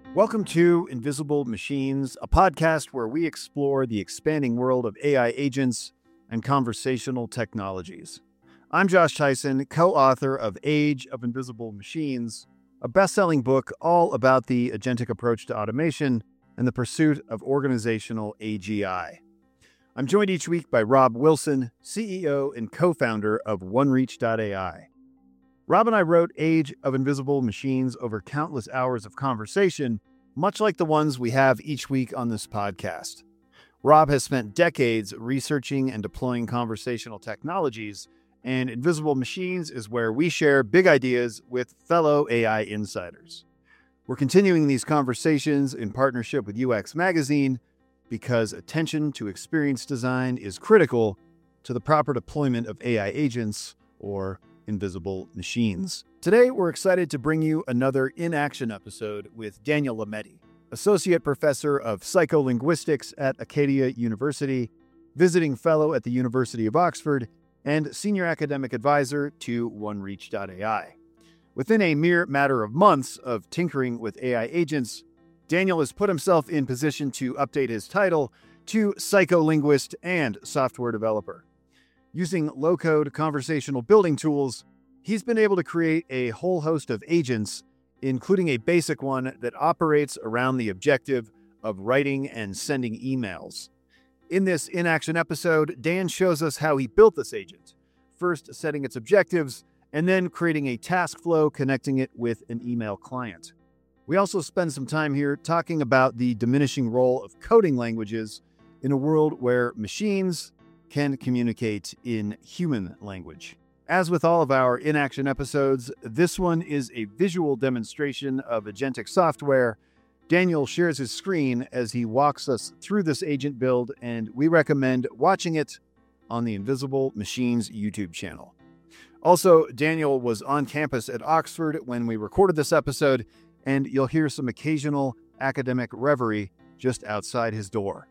Welcome to Invisible Machines, a podcast where we explore the expanding world of AI agents and conversational technologies. I'm Josh Tyson, co-author of Age of Invisible Machines, a best-selling book all about the agentic approach to automation and the pursuit of organizational AGI. I'm joined each week by Rob Wilson, CEO and co-founder of OneReach.ai. Rob and I wrote Age of Invisible Machines over countless hours of conversation, much like the ones we have each week on this podcast. Rob has spent decades researching and deploying conversational technologies, and Invisible Machines is where we share big ideas with fellow AI insiders. We're continuing these conversations in partnership with UX Magazine because attention to experience design is critical to the proper deployment of AI agents, or invisible machines. Today, we're excited to bring you another In Action episode with Daniel Lametti, Associate Professor of Psycholinguistics at Acadia University, visiting fellow at the University of Oxford, and Senior Academic Advisor to OneReach.ai. Within a mere matter of months of tinkering with AI agents, Daniel has put himself in position to update his title to psycholinguist and software developer. Using low-code conversational building tools, he's been able to create a whole host of agents, including a basic one that operates around the objective of writing and sending emails. In this In Action episode, Dan shows us how he built this agent, first setting its objectives, and then creating a task flow connecting it with an email client. We also spend some time here talking about the diminishing role of coding languages in a world where machines can communicate in human language. As with all of our In Action episodes, this one is a visual demonstration of agentic software. Daniel shares his screen as he walks us through this agent build, and we recommend watching it on the Invisible Machines YouTube channel. Also, Daniel was on campus at Oxford when we recorded this episode, and you'll hear some occasional academic reverie just outside his door.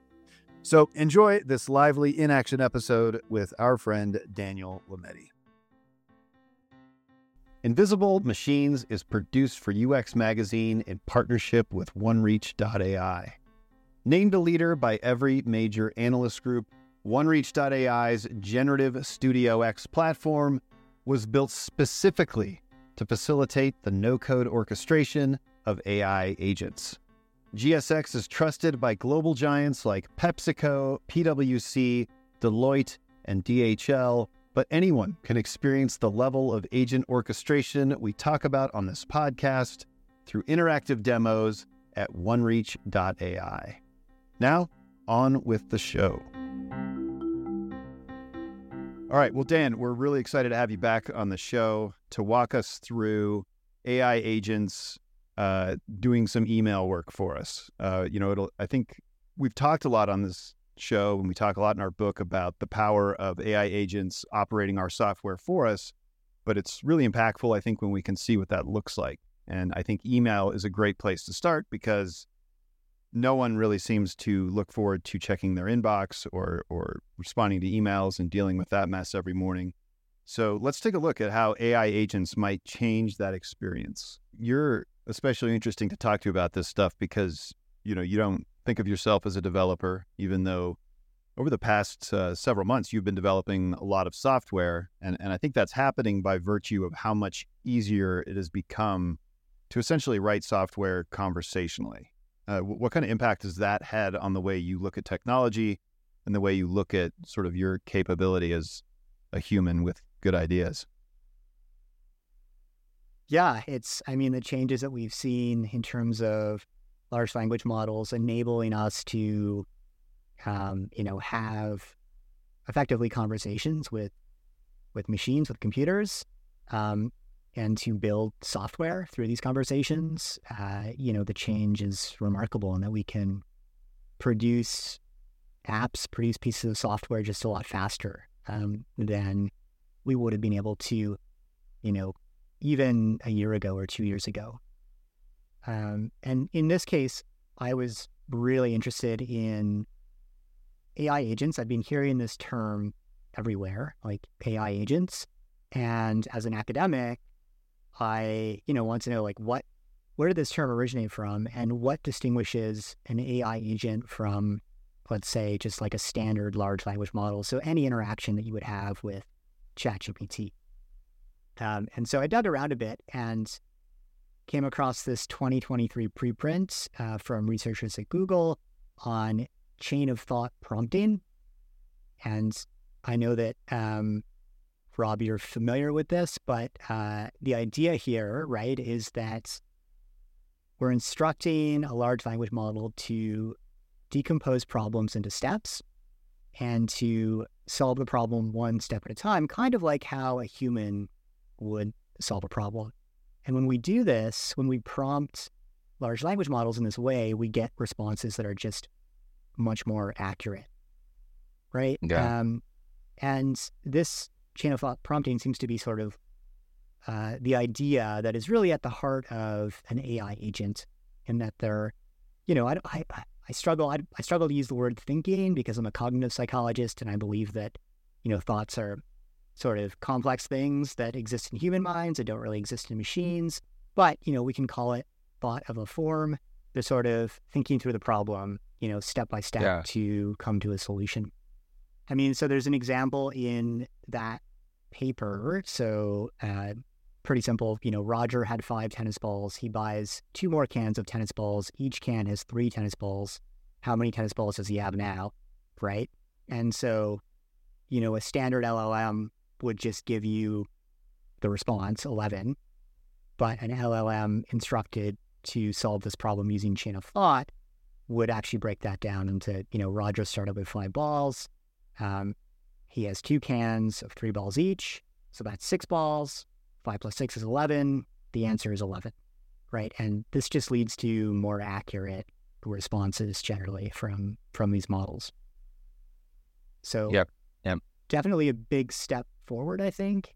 So enjoy this lively In Action episode with our friend Daniel Lametti. Invisible Machines is produced for UX Magazine in partnership with OneReach.ai. Named a leader by every major analyst group, OneReach.ai's Generative Studio X platform was built specifically to facilitate the no-code orchestration of AI agents. GSX is trusted by global giants like PepsiCo, PwC, Deloitte, and DHL, but anyone can experience the level of agent orchestration we talk about on this podcast through interactive demos at OneReach.ai. Now, on with the show. All right, well, Dan, we're really excited to have you back on the show to walk us through AI agents doing some email work for us. I think we've talked a lot on this show, and we talk a lot in our book about the power of AI agents operating our software for us, but it's really impactful, I think, when we can see what that looks like. And I think email is a great place to start because no one really seems to look forward to checking their inbox or responding to emails and dealing with that mess every morning. So let's take a look at how AI agents might change that experience. You're especially interesting to talk to about this stuff because, you don't think of yourself as a developer, even though over the past several months, you've been developing a lot of software. And I think that's happening by virtue of how much easier it has become to essentially write software conversationally. What kind of impact has that had on the way you look at technology and the way you look at sort of your capability as a human with good ideas? Yeah, the changes that we've seen in terms of large language models enabling us to, have effectively conversations with machines, with computers, and to build software through these conversations. The change is remarkable in that we can produce apps, produce pieces of software just a lot faster than we would have been able to, even a year ago or 2 years ago. And in this case, I was really interested in AI agents. I've been hearing this term everywhere, like AI agents. And as an academic, I, want to know, like, what where did this term originate from, and what distinguishes an AI agent from, let's say, just like a standard large language model? So any interaction that you would have with ChatGPT. And so I dug around a bit and came across this 2023 preprint from researchers at Google on chain of thought prompting. And I know that, Rob, you're familiar with this, but the idea here, right, is that we're instructing a large language model to decompose problems into steps and to solve the problem one step at a time, kind of like how a human would solve a problem. And when we do this, when we prompt large language models in this way, we get responses that are just much more accurate, right? Yeah. And this chain of thought prompting seems to be sort of the idea that is really at the heart of an AI agent, in that they're, I struggle to use the word thinking because I'm a cognitive psychologist, and I believe that, thoughts are sort of complex things that exist in human minds that don't really exist in machines. But, we can call it thought of a form. They're sort of thinking through the problem, step by step to come to a solution. I mean, so there's an example in that paper. So pretty simple, Roger had 5 tennis balls. He buys 2 more cans of tennis balls. Each can has 3 tennis balls. How many tennis balls does he have now? Right. And so, a standard LLM would just give you the response 11, but an LLM instructed to solve this problem using chain of thought would actually break that down into, Roger started with 5 balls. He has 2 cans of 3 balls each. So that's 6 balls. 5 plus 6 is 11. The answer is 11, right? And this just leads to more accurate responses generally from these models. So Yep. Definitely a big step forward, I think,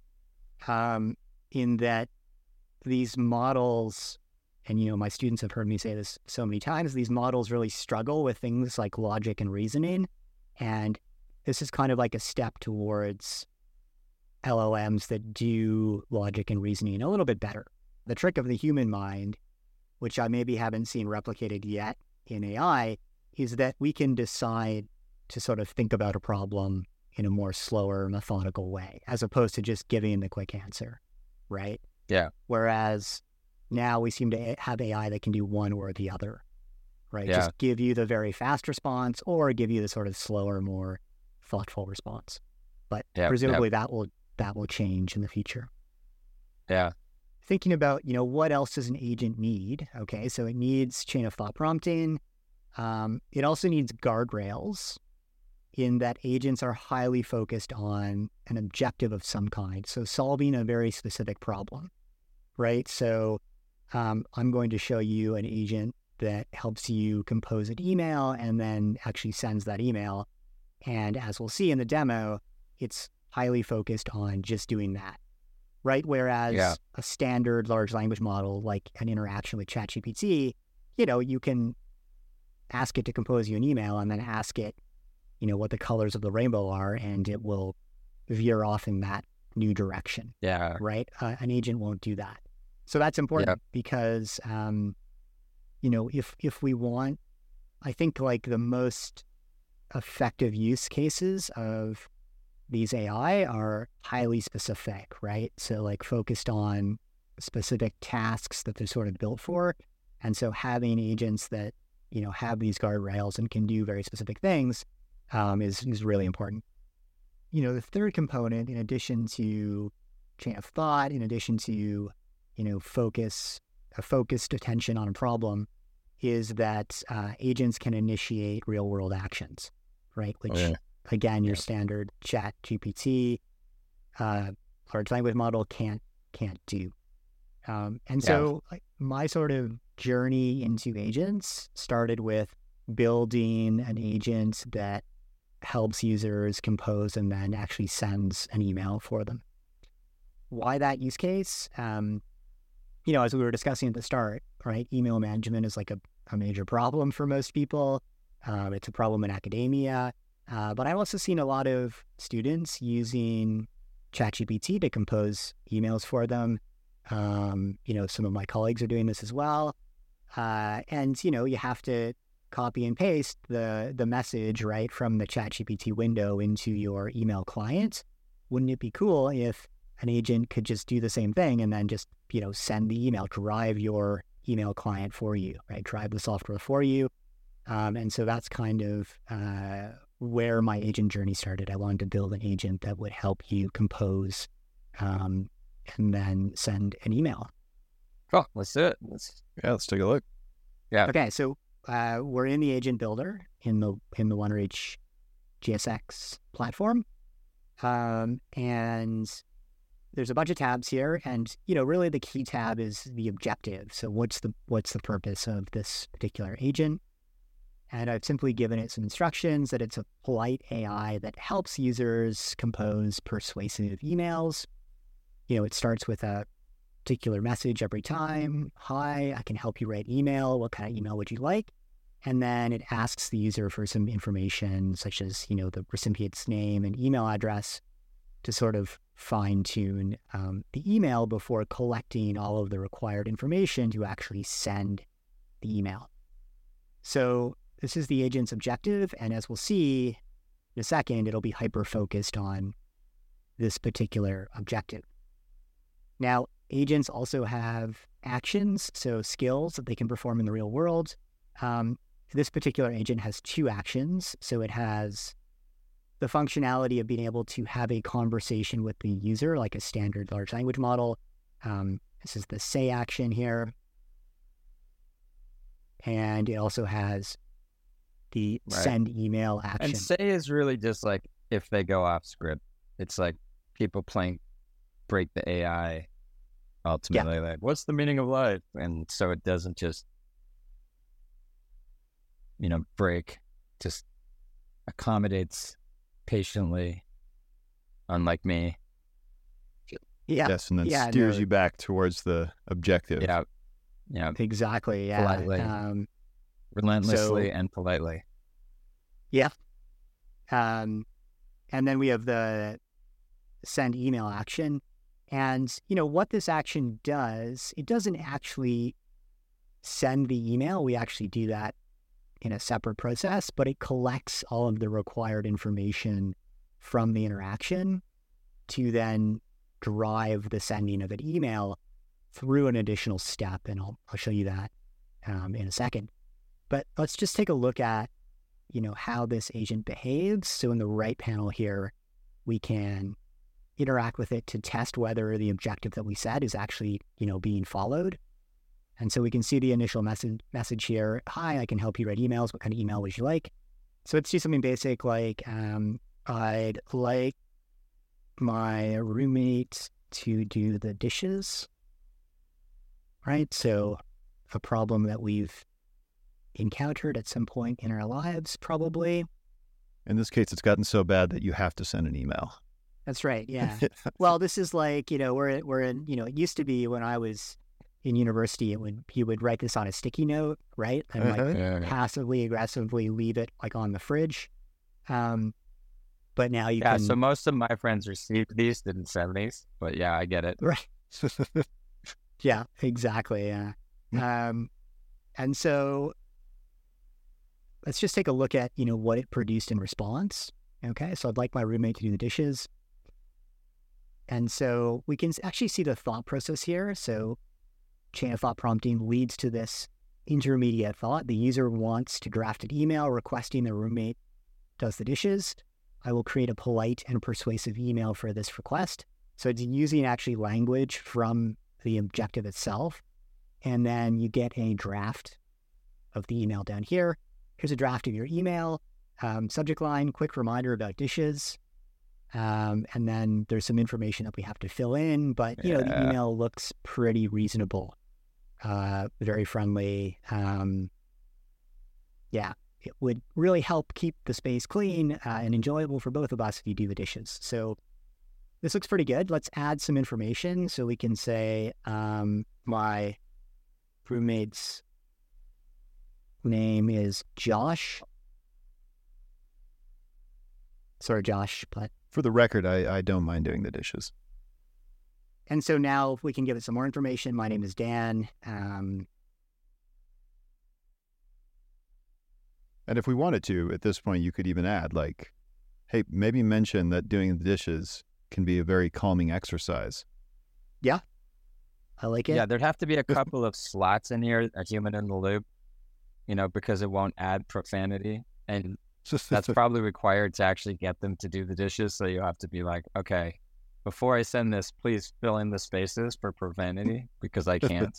in that these models, and my students have heard me say this so many times, these models really struggle with things like logic and reasoning. And this is kind of like a step towards LLMs that do logic and reasoning a little bit better. The trick of the human mind, which I maybe haven't seen replicated yet in AI, is that we can decide to sort of think about a problem in a more slower, methodical way, as opposed to just giving the quick answer, right? Yeah. Whereas now we seem to have AI that can do one or the other, right? Yeah. Just give you the very fast response or give you the sort of slower, more thoughtful response. But presumably that will change in the future. Yeah. Thinking about, what else does an agent need? Okay, so it needs chain of thought prompting. It also needs guardrails, in that agents are highly focused on an objective of some kind. So solving a very specific problem, right? So I'm going to show you an agent that helps you compose an email and then actually sends that email. And as we'll see in the demo, it's highly focused on just doing that, right? Whereas a standard large language model, like an interaction with ChatGPT, you can ask it to compose you an email and then ask it, what the colors of the rainbow are, and it will veer off in that new direction. Yeah. Right? An agent won't do that. So that's important because, if we want, I think like the most effective use cases of these AI are highly specific, right? So like focused on specific tasks that they're sort of built for. And so having agents that, have these guardrails and can do very specific things is really important. The third component, in addition to chain of thought, in addition to, focused attention on a problem, is that agents can initiate real world actions, right? Which, again, your standard chat GPT, large language model can't do. So my sort of journey into agents started with building an agent that helps users compose and then actually sends an email for them. Why that use case? As we were discussing at the start, right? Email management is like a major problem for most people. It's a problem in academia. But I've also seen a lot of students using ChatGPT to compose emails for them. Some of my colleagues are doing this as well. And you have to copy and paste the message, right, from the ChatGPT window into your email client. Wouldn't it be cool if an agent could just do the same thing and then just, send the email, drive your email client for you, right? Drive the software for you. And so that's kind of where my agent journey started. I wanted to build an agent that would help you compose and then send an email. Cool. Let's do it. Let's take a look. Yeah. Okay. So we're in the agent builder in the OneReach GSX platform. And there's a bunch of tabs here, and really the key tab is the objective. So what's the purpose of this particular agent? And I've simply given it some instructions that it's a polite AI that helps users compose persuasive emails. It starts with a particular message every time. Hi, I can help you write email. What kind of email would you like? And then it asks the user for some information, such as, the recipient's name and email address, to sort of fine-tune the email before collecting all of the required information to actually send the email. So this is the agent's objective, and as we'll see in a second, it'll be hyper-focused on this particular objective. Now, agents also have actions, so skills that they can perform in the real world. This particular agent has 2 actions, so it has the functionality of being able to have a conversation with the user, like a standard large language model. This is the say action here. And it also has the send email action. And say is really just like if they go off script. It's like people break the AI ultimately. Like, what's the meaning of life? And so it doesn't just, break, just accommodates patiently, unlike me. Yeah. Yes, and then steers you back towards the objective. Yeah. Yeah. Exactly. Yeah. Politely. Relentlessly and politely. Yeah. And then we have the send email action. And, what this action does, it doesn't actually send the email. We actually do that in a separate process, but it collects all of the required information from the interaction to then drive the sending of an email through an additional step. And I'll show you that in a second. But let's just take a look at, how this agent behaves. So in the right panel here, we can interact with it to test whether the objective that we set is actually, being followed. And so we can see the initial message here. Hi, I can help you write emails. What kind of email would you like? So let's do something basic like, I'd like my roommate to do the dishes. Right? So a problem that we've encountered at some point in our lives, probably. In this case, it's gotten so bad that you have to send an email. That's right. Yeah. Well, this is like, we're in, it used to be when I was in university, you would write this on a sticky note, right? And passively, aggressively leave it like on the fridge. But now you can. Yeah. So most of my friends received these, didn't send these, but yeah, I get it. Right. Yeah, exactly. Yeah. And so let's just take a look at, what it produced in response. Okay. So I'd like my roommate to do the dishes. And so we can actually see the thought process here. So chain of thought prompting leads to this intermediate thought. The user wants to draft an email requesting the roommate does the dishes. I will create a polite and persuasive email for this request. So it's using actually language from the objective itself. And then you get a draft of the email down here. Here's a draft of your email. Subject line, quick reminder about dishes. And then there's some information that we have to fill in, but the email looks pretty reasonable, very friendly. It would really help keep the space clean and enjoyable for both of us if you do the dishes. So this looks pretty good. Let's add some information. So we can say my roommate's name is Josh. Sorry, Josh, but for the record, I don't mind doing the dishes. And so now we can give it some more information. My name is Dan. And if we wanted to, at this point, you could even add like, hey, maybe mention that doing the dishes can be a very calming exercise. Yeah, I like it. Yeah, there'd have to be a couple of slots in here, a human in the loop, because it won't add profanity. And that's probably required to actually get them to do the dishes. So you have to be like, okay, before I send this, please fill in the spaces for profanity because I can't.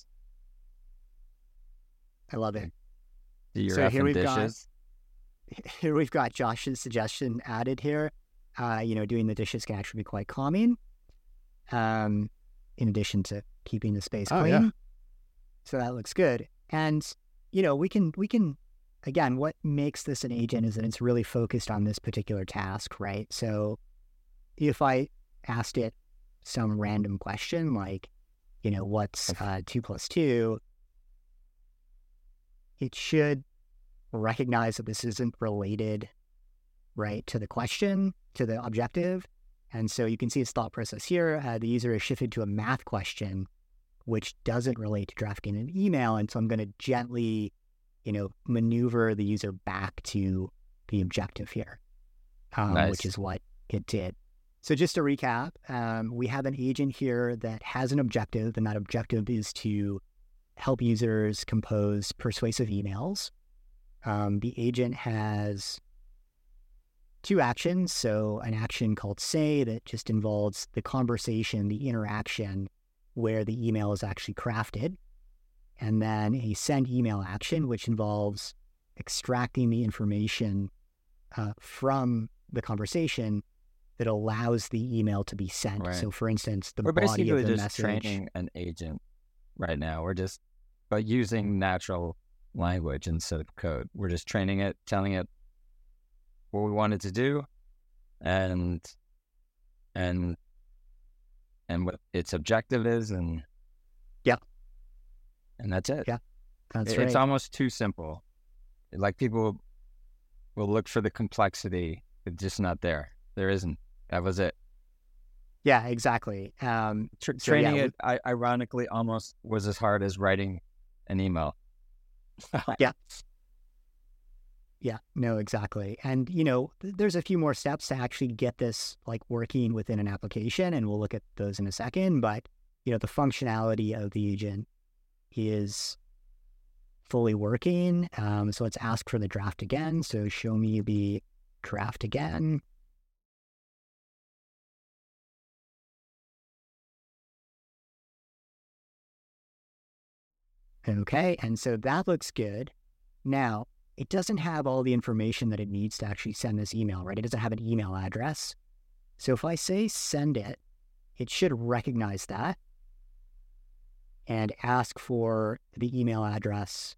I love it. Do your So here dishes. Here we've got Josh's suggestion added here. Doing the dishes can actually be quite calming. In addition to keeping the space clean. Yeah. So that looks good. And, we can, again, what makes this an agent is that it's really focused on this particular task, right? So if I asked it some random question like, what's 2 + 2, it should recognize that this isn't related, right, to the question, to the objective. And so you can see its thought process here. The user is shifted to a math question, which doesn't relate to drafting an email. And so I'm going to gently, maneuver the user back to the objective here, Nice. Which is what it did. So just to recap, we have an agent here that has an objective, and that objective is to help users compose persuasive emails. The agent has 2 actions. So an action called say that just involves the conversation, the interaction where the email is actually crafted. And then a send email action, which involves extracting the information from the conversation that allows the email to be sent. Right. So for instance, the We're body basically of the just message. training an agent right now. But using natural language instead of code. We're just training it, telling it what we want it to do and what its objective is, and that's it. Yeah, that's right. It's almost too simple. Like people will look for the complexity. It's just not there. There isn't. That was it. Yeah, exactly. Training it, ironically, almost was as hard as writing an email. Yeah, no, exactly. And, there's a few more steps to actually get this like working within an application, and we'll look at those in a second. But, the functionality of the agent is fully working. So let's ask for the draft again. So show me the draft again. Okay, and so that looks good. Now, it doesn't have all the information that it needs to actually send this email, right? It doesn't have an email address. So if I say send it, it should recognize that and ask for the email address.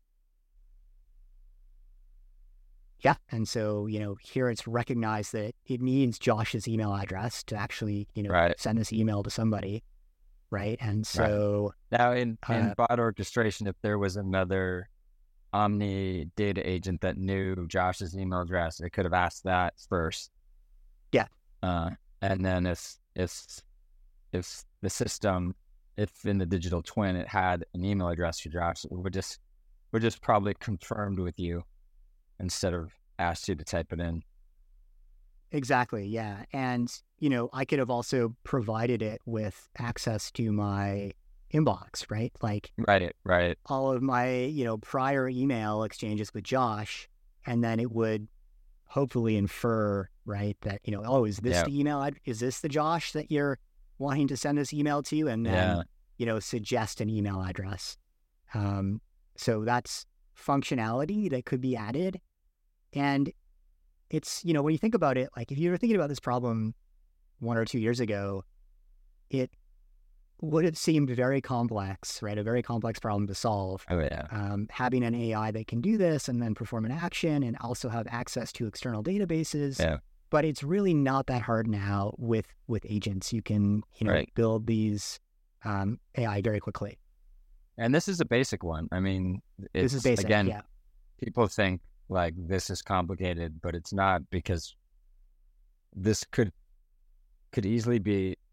Yeah, and so, here it's recognized that it needs Josh's email address to actually, Right. send this email to somebody, right? And so... Now, in bot orchestration, if there was another Omni data agent that knew Josh's email address, it could have asked that first. Yeah. And then if the system, if in the digital twin it had an email address for Josh, it would just probably confirmed with you instead of asked you to type it in. Exactly, yeah. And, I could have also provided it with access to my inbox, right? Like Right. all of my, prior email exchanges with Josh, and then it would hopefully infer, right, that, is this the email? Is this the Josh that you're wanting to send this email to? And then, suggest an email address. So that's functionality that could be added. And it's, when you think about it, like if you were thinking about this problem 1 or 2 years ago, it would have seemed very complex, right? A very complex problem to solve. Oh, yeah. Having an AI that can do this and then perform an action and also have access to external databases. Yeah. But it's really not that hard now with agents. You can, build these AI very quickly. And this is a basic one. I mean, This is basic, again, yeah. People think like this is complicated, but it's not, because this could easily be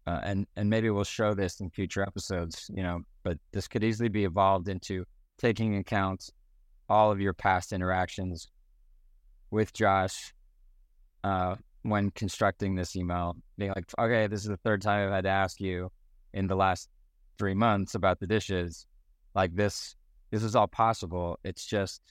and maybe we'll show this in future episodes, but this could easily be evolved into taking account all of your past interactions with Josh when constructing this email, being like, okay, this is the third time I've had to ask you in the last 3 months about the dishes. Like this is all possible. It's just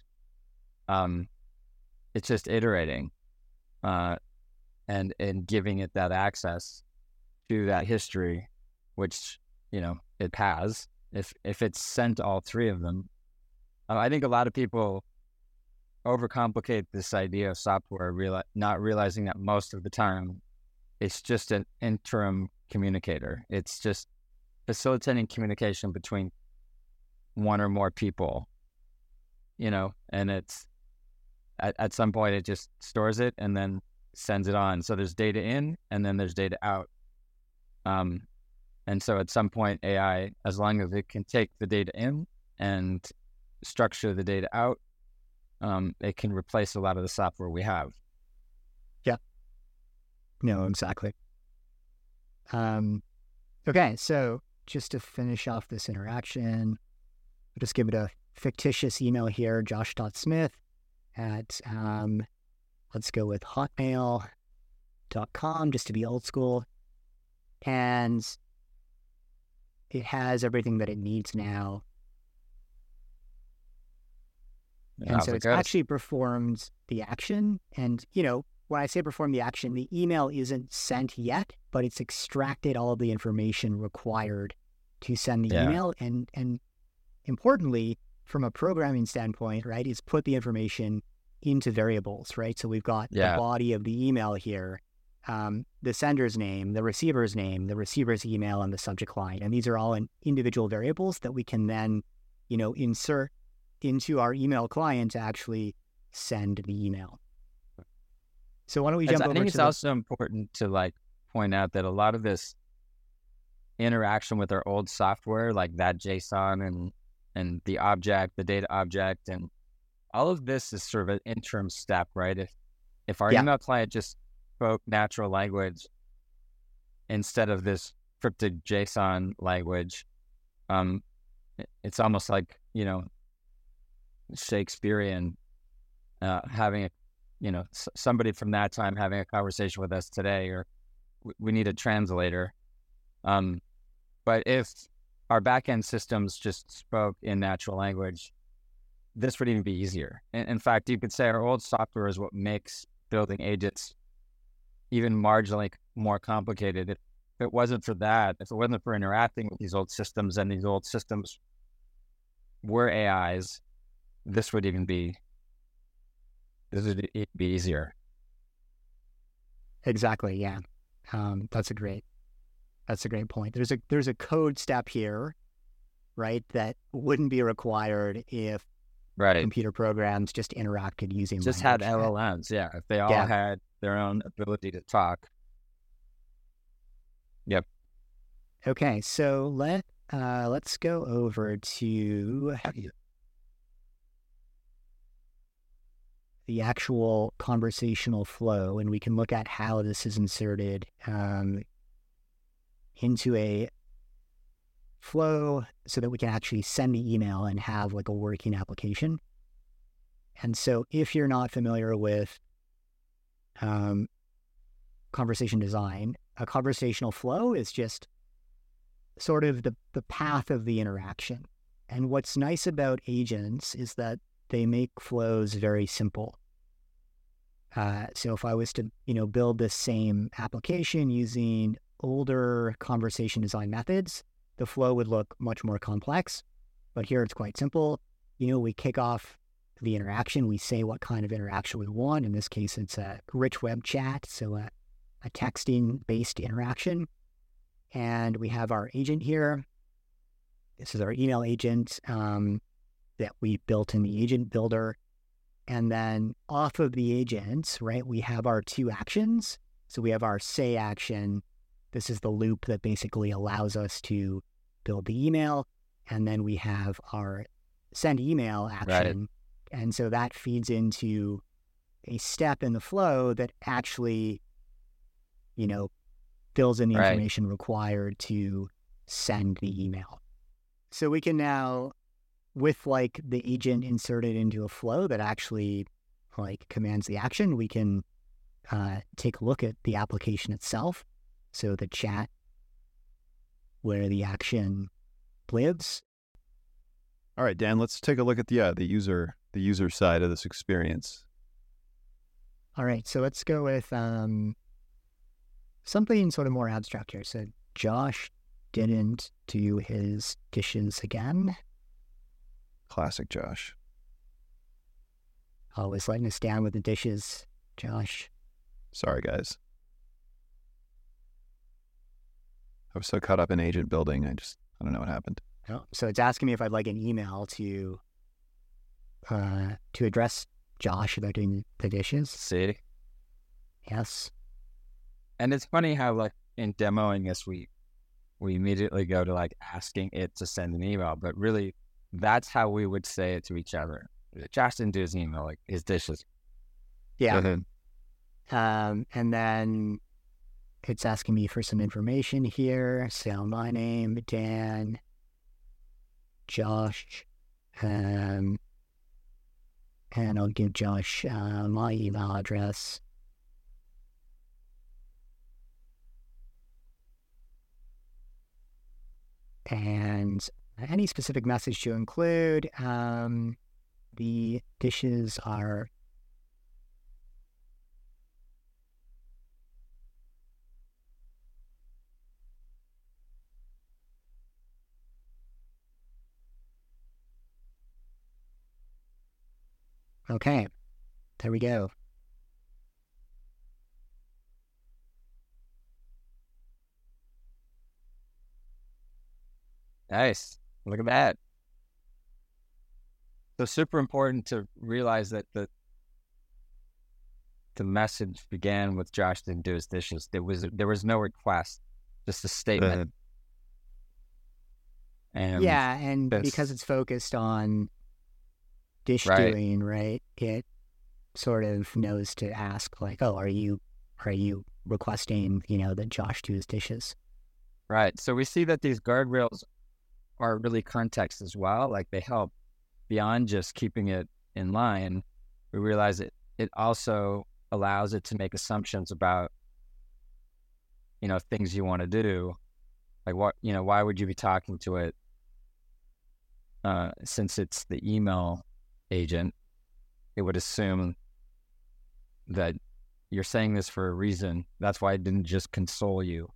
iterating and giving it that access to that history, which it has. If it's sent all three of them, I think a lot of people overcomplicate this idea of software, not realizing that most of the time it's just an interim communicator. It's just facilitating communication between one or more people, and it's at some point it just stores it and then sends it on. So there's data in and then there's data out. And so at some point AI, as long as it can take the data in and structure the data out, it can replace a lot of the software we have. Yeah. No, exactly. Okay, so just to finish off this interaction, I'll just give it a fictitious email here, josh.smith at, let's go with hotmail.com, just to be old school. And it has everything that it needs now. And so it's actually performed the action. And, when I say perform the action, the email isn't sent yet, but it's extracted all of the information required to send the email. And importantly, from a programming standpoint, right, is put the information into variables, right? So we've got the body of the email here, the sender's name, the receiver's email, and the subject line. And these are all individual variables that we can then, insert into our email client to actually send the email. So why don't we jump over to... I think it's also important to point out that a lot of this interaction with our old software, like that JSON and the object, the data object, and all of this is sort of an interim step, right? If our email client just spoke natural language instead of this cryptic JSON language, it's almost like, Shakespearean, having somebody from that time having a conversation with us today, or we need a translator. But if our backend systems just spoke in natural language, this would even be easier. In fact, you could say our old software is what makes building agents even marginally more complicated. If it wasn't for that, if it wasn't for interacting with these old systems, and these old systems were AIs, this would be easier. Exactly. Yeah. That's a great point. There's a code step here, right, that wouldn't be required if computer programs just interacted using just language. Had LLMs. Yeah. If they all had their own ability to talk. Yep. Okay. So let's go over to the actual conversational flow, and we can look at how this is inserted into a flow so that we can actually send the email and have a working application. And so if you're not familiar with conversation design, a conversational flow is just sort of the path of the interaction. And what's nice about agents is that they make flows very simple. So if I was to, build this same application using older conversation design methods, the flow would look much more complex. But here it's quite simple. We kick off the interaction. We say what kind of interaction we want. In this case, it's a rich web chat, so a texting-based interaction. And we have our agent here. This is our email agent that we built in the agent builder. And then off of the agents, right, we have our two actions. So we have our say action. This is the loop that basically allows us to build the email. And then we have our send email action. Right. And so that feeds into a step in the flow that actually, fills in the Right. information required to send the email. So we can now, with like the agent inserted into a flow that actually like commands the action, we can take a look at the application itself. So the chat where the action lives. All right, Dan, let's take a look at the user side of this experience. All right, so let's go with something sort of more abstract here. So Josh didn't do his dishes again. Classic Josh. Always letting us down with the dishes, Josh. Sorry, guys. I was so caught up in agent building, I don't know what happened. Oh, so it's asking me if I'd like an email to address Josh about doing the dishes. See? Yes. And it's funny how, like, in demoing this, we immediately go to, like, asking it to send an email. But really, that's how we would say it to each other. Josh didn't do his email, like, his dishes. Yeah. And then it's asking me for some information here. So my name, Dan, Josh, and I'll give Josh my email address. And any specific message to include. The dishes are okay. There we go. Nice. Look at that. So super important to realize that the message began with Josh didn't do his dishes. There was no request, just a statement. And yeah, and because it's focused on dish doing, right? It sort of knows to ask like, "Oh, are you requesting, that Josh do his dishes?" Right. So we see that these guardrails are really context as well. Like they help beyond just keeping it in line. We realize it also allows it to make assumptions about, things you want to do. Like why would you be talking to it? Since it's the email agent, it would assume that you're saying this for a reason. That's why it didn't just console you.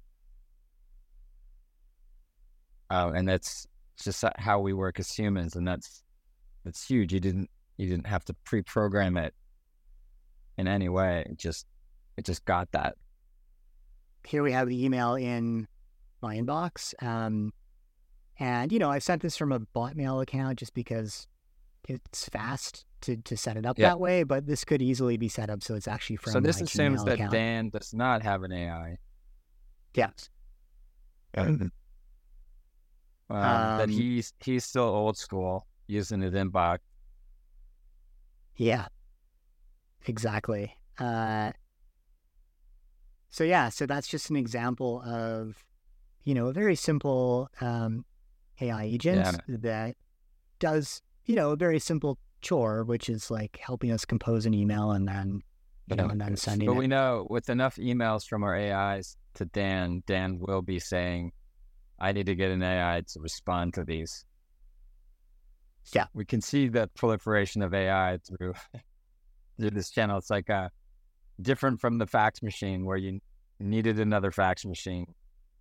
And that's just how we work as humans, and that's huge. You didn't have to pre-program it in any way. It just got that. Here we have the email in my inbox, and I've sent this from a Botmail account just because it's fast to set it up that way. But this could easily be set up so it's actually from. So this my assumes Gmail that account. Dan does not have an AI. Yes. That he's still old school using his inbox. Yeah, exactly. So that's just an example of, a very simple AI agent that does, a very simple chore, which is like helping us compose an email and then, and then sending it. But we know with enough emails from our AIs to Dan will be saying, I need to get an AI to respond to these. Yeah. We can see the proliferation of AI through this channel. It's like different from the fax machine where you needed another fax machine.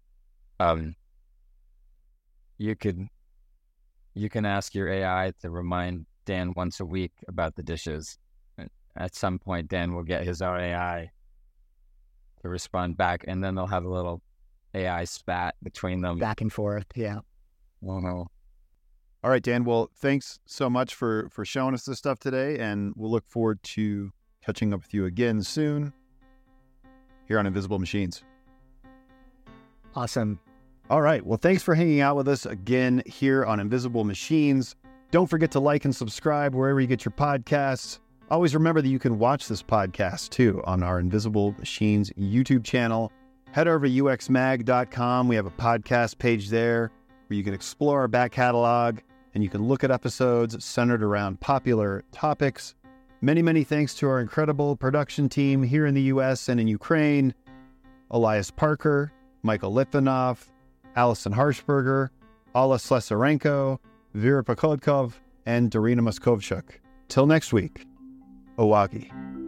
You can ask your AI to remind Dan once a week about the dishes. At some point, Dan will get his own AI to respond back, and then they'll have a little AI spat between them. Back and forth, yeah. All right, Dan. Well, thanks so much for showing us this stuff today, and we'll look forward to catching up with you again soon here on Invisible Machines. Awesome. All right. Well, thanks for hanging out with us again here on Invisible Machines. Don't forget to like and subscribe wherever you get your podcasts. Always remember that you can watch this podcast too on our Invisible Machines YouTube channel. Head over to uxmag.com. We have a podcast page there where you can explore our back catalog and you can look at episodes centered around popular topics. Many, many thanks to our incredible production team here in the U.S. and in Ukraine. Elias Parker, Michael Litvinov, Allison Harshberger, Alla Slesarenko, Vera Pokodkov, and Darina Moskovchuk. Till next week, Owagi.